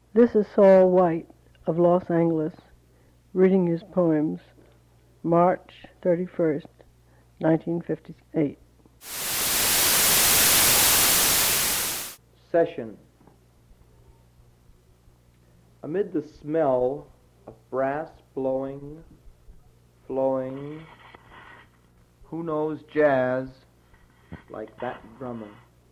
This is Saul White of Los Angeles, reading his poems, March 31st, 1958. Session. Amid the smell of brass blowing, flowing, who knows jazz like that drummer?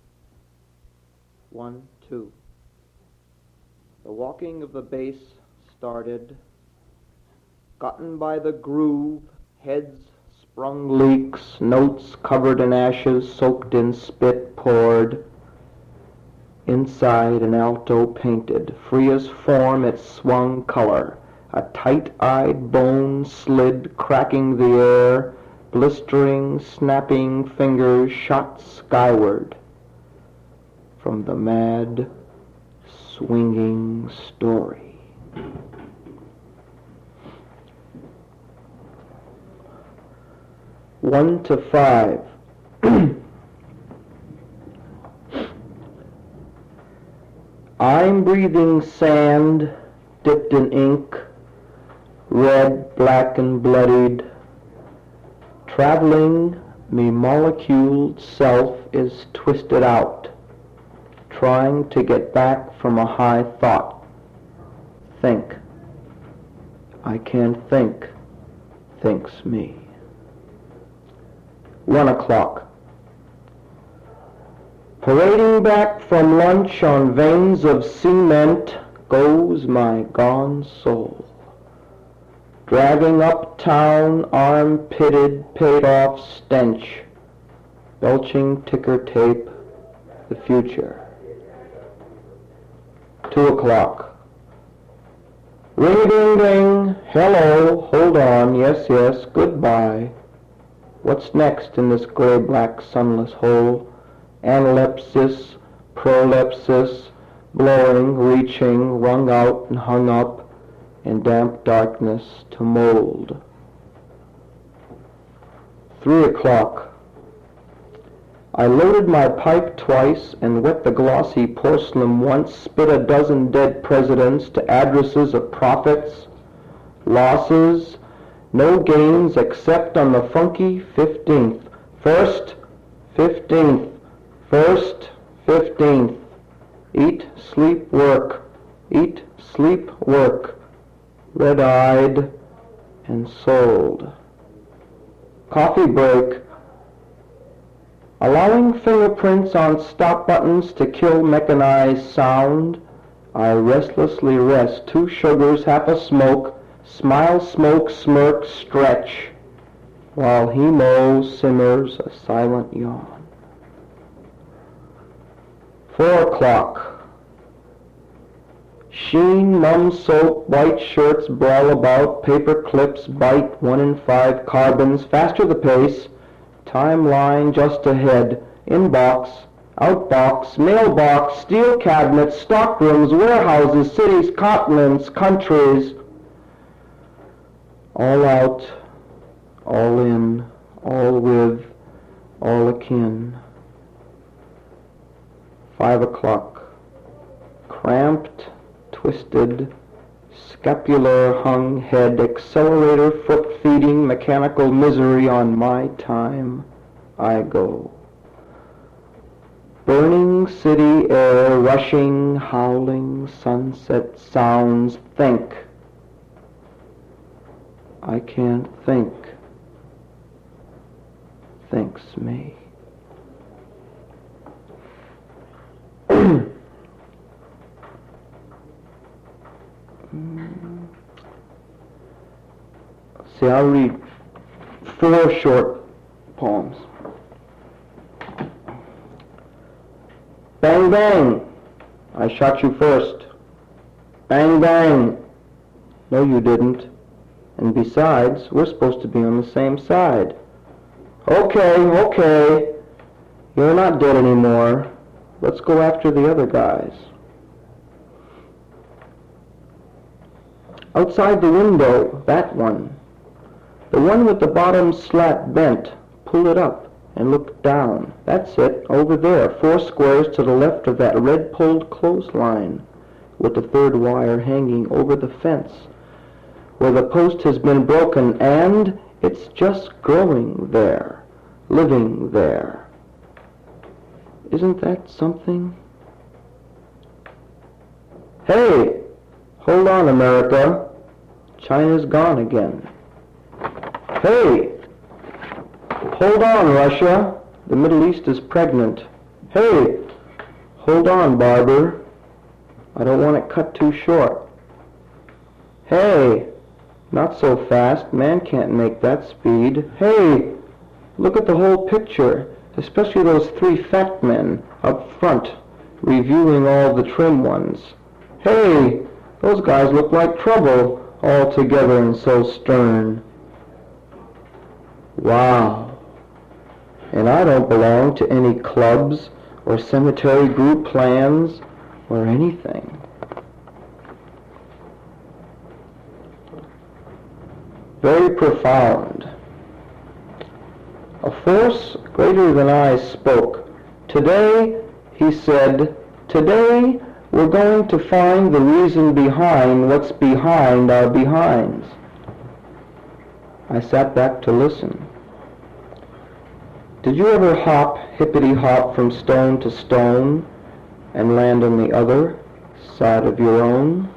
1, 2. The walking of the bass started, gotten by the groove, heads sprung leaks, notes covered in ashes, soaked in spit poured. Inside an alto painted, free as form it swung color, a tight-eyed bone slid cracking the air, blistering, snapping fingers shot skyward from the mad, swinging story. One to 5. I'm breathing sand dipped in ink, red, black, and bloodied. Traveling, me moleculed self is twisted out, trying to get back from a high thought. Think. I can't think, thinks me. 1 o'clock. Parading back from lunch on veins of cement goes my gone soul. Dragging uptown, arm-pitted, paid-off stench, belching ticker tape, the future. 2 o'clock. Ring-a-ding-ding, hello, hold on, yes, goodbye. What's next in this gray-black sunless hole? Analepsis, prolepsis, blowing, reaching, wrung out and hung up in damp darkness to mold. 3 o'clock. I loaded my pipe twice and wet the glossy porcelain once, spit a dozen dead presidents to addresses of profits, losses, no gains except on the funky 15th. First, 15th. First, 15th. Eat, sleep, work. Eat, sleep, work. Red-eyed and sold. Coffee break. Allowing fingerprints on stop buttons to kill mechanized sound, I restlessly rest 2 sugars, half a smoke, smile, smoke, smirk, stretch, while Hemo simmers a silent yawn. 4 o'clock. Sheen, mum soap, white shirts brawl about, paper clips bite, 1 in 5 carbons, faster the pace, timeline just ahead, inbox, outbox, mailbox, steel cabinets, stockrooms, warehouses, cities, continents, countries, all out, all in, all with, all akin. 5 o'clock. Cramped, twisted, scapular-hung head, accelerator foot feeding mechanical misery on my time, I go. Burning city air, rushing, howling, sunset sounds, think. I can't think, thinks me. See, I'll read 4 short poems. Bang, bang. I shot you first. Bang, bang. No, you didn't. And besides, we're supposed to be on the same side. Okay. You're not dead anymore. Let's go after the other guys. Outside the window, that one. The one with the bottom slat bent. Pull it up and look down. That's it, over there, 4 squares to the left of that red-pulled clothesline. with the third wire hanging over the fence where the post has been broken, and it's just growing there, living there. Isn't that something? Hey, hold on, America. China's gone again. Hey, hold on, Russia. The Middle East is pregnant. Hey, hold on, barber. I don't want it cut too short. Hey, not so fast. Man can't make that speed. Hey, look at the whole picture, especially those three fat men up front, reviewing all the trim ones. Hey, those guys look like trouble, all together and so stern. Wow. And I don't belong to any clubs or cemetery group plans or anything. Very profound. A force greater than I spoke. Today, he said, today we're going to find the reason behind what's behind our behinds. I sat back to listen. Did you ever hop, hippity-hop from stone to stone and land on the other side of your own?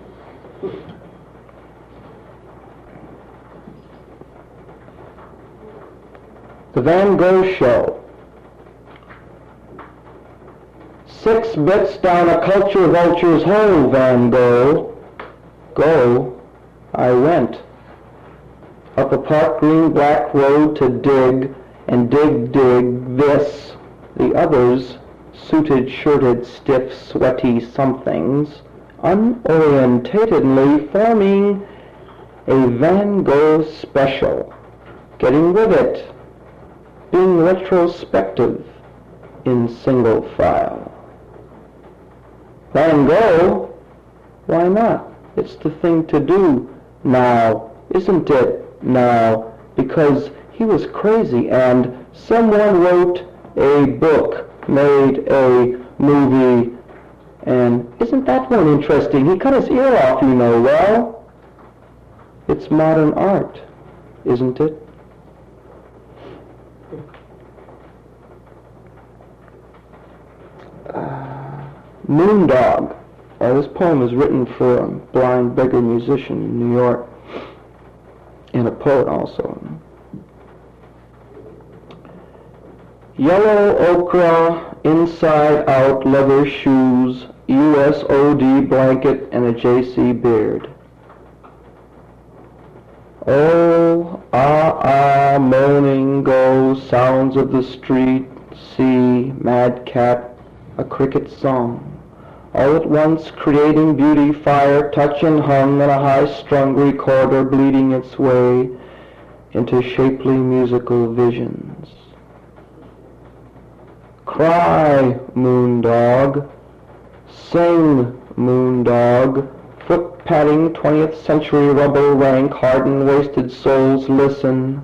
The Van Gogh Show. 6 bits down a culture vulture's hole, Van Gogh. Go, I went. Up a park green black road to dig, and dig this. The others, suited, shirted, stiff, sweaty somethings, unorientatedly forming a Van Gogh special. Getting with it. Being retrospective in single file. Van Gogh? Why not? It's the thing to do now, isn't it? Now, because he was crazy and someone wrote a book, made a movie, and isn't that one interesting? He cut his ear off, you know. Well, it's modern art, isn't it? Moondog. This poem is written for a blind beggar musician in New York, and a poet also. Yellow ochre, inside out leather shoes, USOD blanket, and a JC beard. Oh, moaning go, sounds of the street, sea, madcap, a cricket song. All at once creating beauty, fire, touch and hung on a high-strung recorder, bleeding its way into shapely musical visions. Cry, moondog. Sing, moondog. Foot-padding 20th century rubble rank, hardened, wasted souls listen.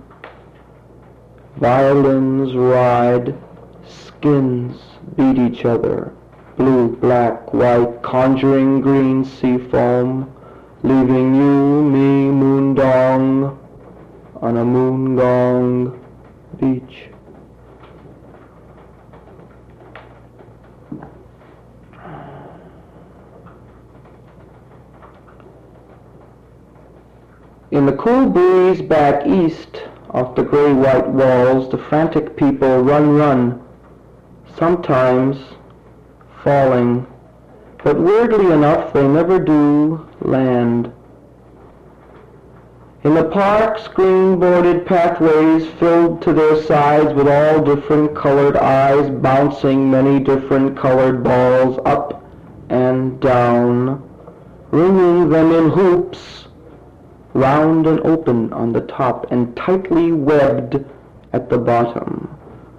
Violins ride, skins beat each other. Blue, black, white, conjuring green sea foam, leaving you, me, moondong, on a moongong beach. In the cool breeze back east, off the gray-white walls, the frantic people run, sometimes falling, but weirdly enough they never do land. In the parks, green-boarded pathways filled to their sides with all different colored eyes bouncing many different colored balls up and down, ringing them in hoops, round and open on the top and tightly webbed at the bottom.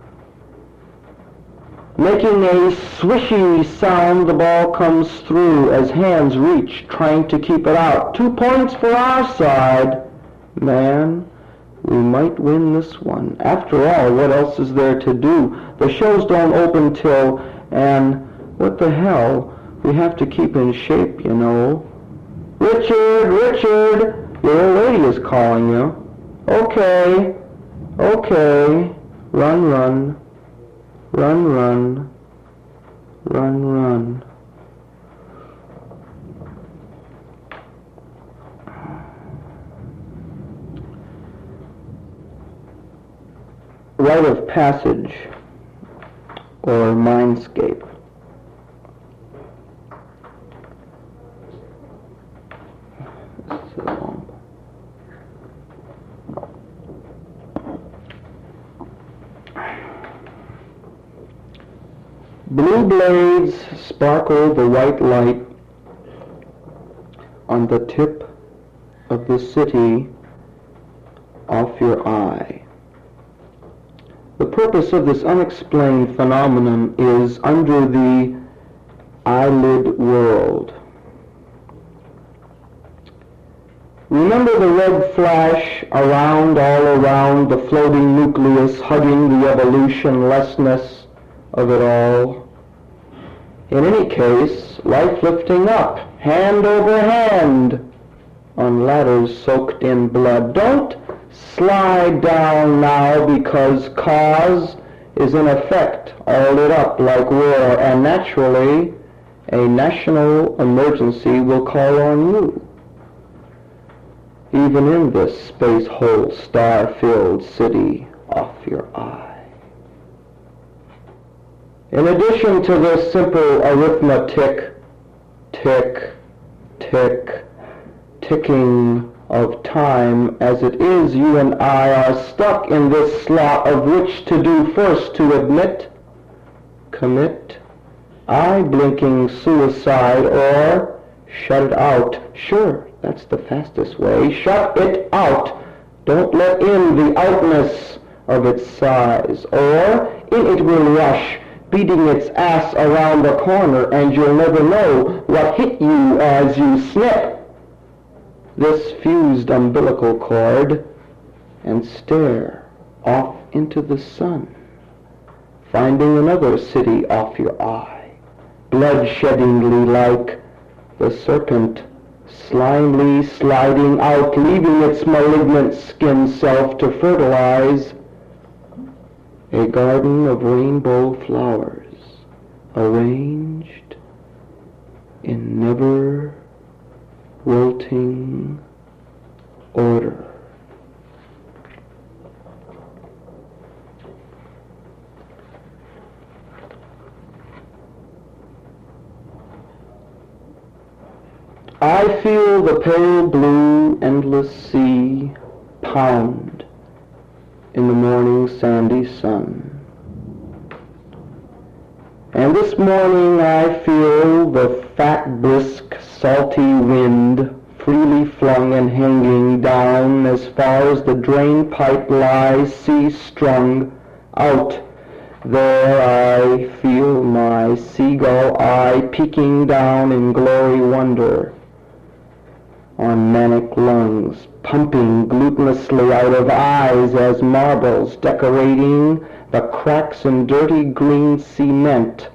Making a swishy sound, the ball comes through as hands reach, trying to keep it out. 2 points for our side. Man, we might win this one. After all, what else is there to do? The shows don't open till, and what the hell, We have to keep in shape, you know. Richard, Richard, your old lady is calling you. Okay, okay. Run, run. Run, run. Run, run. Rite of passage or mindscape. Blue blades sparkle the white light on the tip of the city off your eye. The purpose of this unexplained phenomenon is under the eyelid world. Remember the red flash all around the floating nucleus, hugging the evolutionlessness of it all? In any case, life lifting up, hand over hand, on ladders soaked in blood. Don't slide down now, because cause is in effect all lit up like war, and naturally a national emergency will call on you. Even in this space-hole, star-filled city off your eye. In addition to this simple arithmetic, tick, tick, ticking of time, as it is, you and I are stuck in this slot of which to do first, to admit, commit, eye-blinking suicide, or shut it out. Sure, that's the fastest way. Shut it out. Don't let in the outness of its size, or in it will rush, beating its ass around the corner, and you'll never know what hit you as you snip this fused umbilical cord and stare off into the sun, finding another city off your eye, bloodsheddingly like the serpent slimely sliding out, leaving its malignant skin self to fertilize a garden of rainbow flowers arranged in never wilting order. I feel the pale blue endless sea pound in the morning sandy sun. And this morning I feel the fat, brisk, salty wind freely flung and hanging down as far as the drain pipe lies sea-strung out. There I feel my seagull eye peeking down in glory wonder on manic lungs, pumping glutinously out of eyes as marbles decorating the cracks in dirty green cement.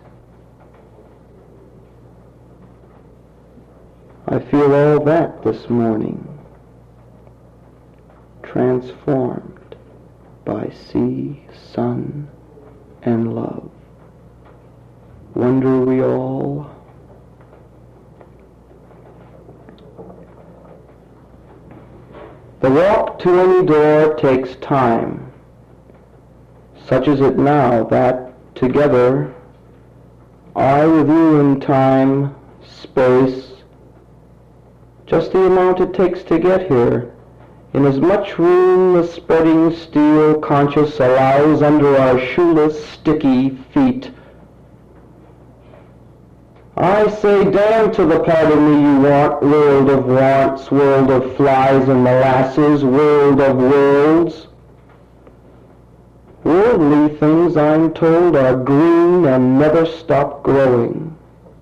I feel all that this morning, transformed by sea, sun, and love. Wonder we all? The walk to any door takes time. Such is it now that, together, I with you in time, space, just the amount it takes to get here, in as much room the spreading steel conscious allows under our shoeless, sticky feet. I say damn to the part of me you want, world of wants, world of flies and molasses, world of worlds. Worldly things, I'm told, are green and never stop growing.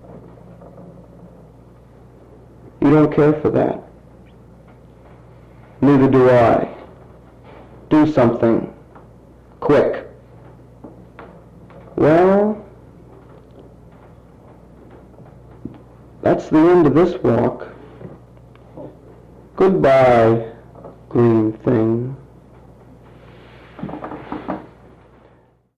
You don't care for that. Neither do I. Do something. Quick. Well, That's the end of this walk. Goodbye, green thing.